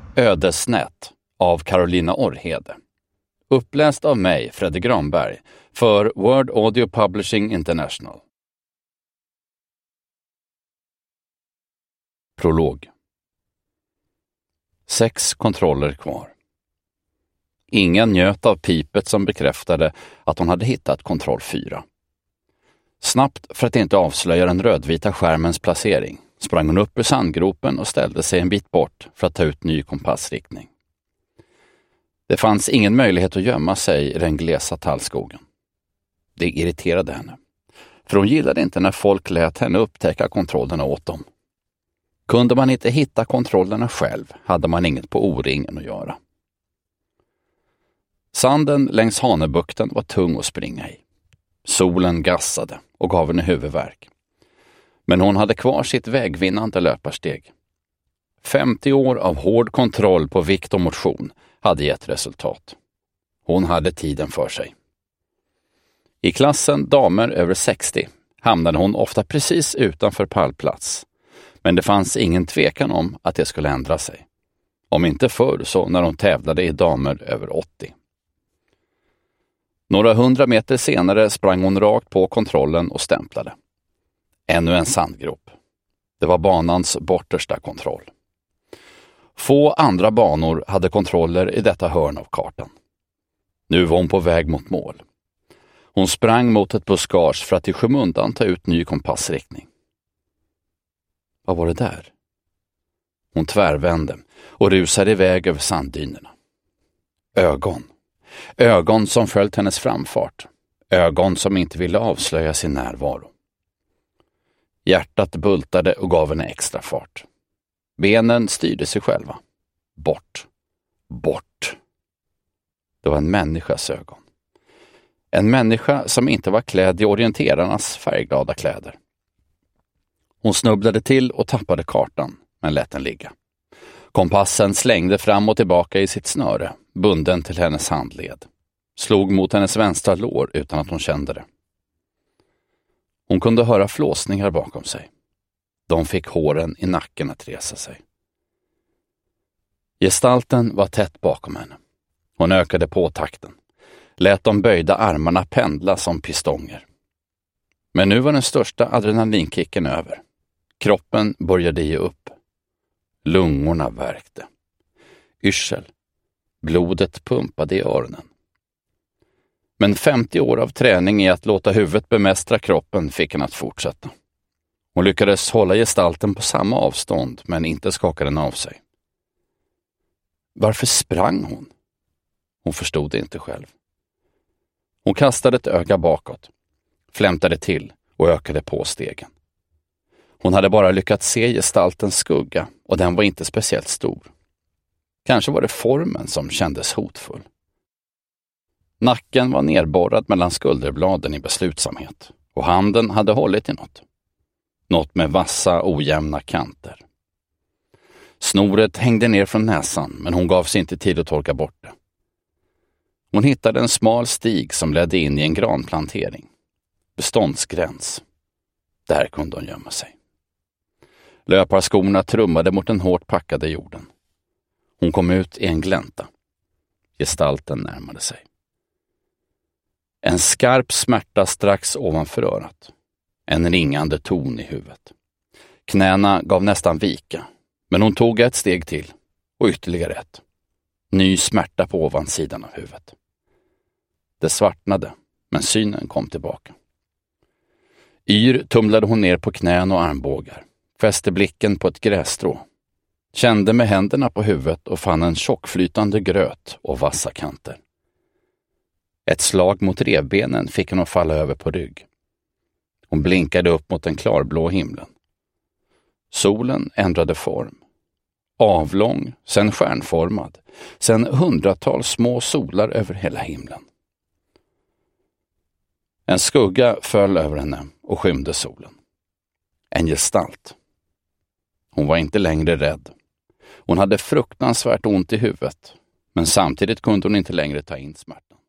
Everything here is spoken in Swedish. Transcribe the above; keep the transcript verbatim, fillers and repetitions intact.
Ödesnät av Carolina Orrhede. Uppläst av mig, Fredrik Granberg, för Word Audio Publishing International. Prolog. Sex kontroller kvar. Ingen njöt av pipet som bekräftade att hon hade hittat kontroll fyra. Snabbt, för att inte avslöja den rödvita skärmens placering, sprang hon upp ur sandgropen och ställde sig en bit bort för att ta ut ny kompassriktning. Det fanns ingen möjlighet att gömma sig i den glesa tallskogen. Det irriterade henne, för hon gillade inte när folk lät henne upptäcka kontrollerna åt dem. Kunde man inte hitta kontrollerna själv hade man inget på O-ringen att göra. Sanden längs Hanöbukten var tung att springa i. Solen gassade och gav henne huvudvärk. Men hon hade kvar sitt vägvinnande löparsteg. femtio år av hård kontroll på vikt och motion hade gett resultat. Hon hade tiden för sig. I klassen damer över sextio hamnade hon ofta precis utanför pallplats. Men det fanns ingen tvekan om att det skulle ändra sig. Om inte förr så när hon tävlade i damer över åttio. Några hundra meter senare sprang hon rakt på kontrollen och stämplade. Ännu en sandgrop. Det var banans bortersta kontroll. Få andra banor hade kontroller i detta hörn av kartan. Nu var hon på väg mot mål. Hon sprang mot ett buskage för att i skymundan ta ut ny kompassriktning. Vad var det där? Hon tvärvände och rusade iväg över sanddynerna. Ögon. Ögon som följt hennes framfart. Ögon som inte ville avslöja sin närvaro. Hjärtat bultade och gav henne extra fart. Benen styrde sig själva. Bort. Bort. Det var en människas ögon. En människa som inte var klädd i orienterarnas färgglada kläder. Hon snubblade till och tappade kartan, men lät den ligga. Kompassen slängde fram och tillbaka i sitt snöre, bunden till hennes handled. Slog mot hennes vänstra lår utan att hon kände det. Hon kunde höra flåsningar bakom sig. De fick håren i nacken att resa sig. Gestalten var tätt bakom henne. Hon ökade på takten. Lät de böjda armarna pendla som pistonger. Men nu var den största adrenalinkicken över. Kroppen började ge upp. Lungorna värkte. Yrsel. Blodet pumpade i öronen. Men femtio år av träning i att låta huvudet bemästra kroppen fick henne att fortsätta. Hon lyckades hålla gestalten på samma avstånd men inte skaka den av sig. Varför sprang hon? Hon förstod det inte själv. Hon kastade ett öga bakåt, flämtade till och ökade på stegen. Hon hade bara lyckats se gestaltens skugga och den var inte speciellt stor. Kanske var det formen som kändes hotfull. Nacken var nerborrad mellan skulderbladen i beslutsamhet och handen hade hållit i något. Något med vassa, ojämna kanter. Snoret hängde ner från näsan men hon gav sig inte tid att torka bort det. Hon hittade en smal stig som ledde in i en granplantering. Beståndsgräns. Där kunde hon gömma sig. Löparskorna trummade mot den hårt packade jorden. Hon kom ut i en glänta. Gestalten närmade sig. En skarp smärta strax ovanför örat. En ringande ton i huvudet. Knäna gav nästan vika, men hon tog ett steg till och ytterligare ett. Ny smärta på ovansidan av huvudet. Det svartnade, men synen kom tillbaka. Yr tumlade hon ner på knän och armbågar, fäste blicken på ett grässtrå, kände med händerna på huvudet och fann en tjockflytande gröt och vassa kanter. Ett slag mot revbenen fick hon att falla över på rygg. Hon blinkade upp mot den klarblå himlen. Solen ändrade form. Avlång, sen stjärnformad, sen hundratals små solar över hela himlen. En skugga föll över henne och skymde solen. En gestalt. Hon var inte längre rädd. Hon hade fruktansvärt ont i huvudet, men samtidigt kunde hon inte längre ta in smärtan.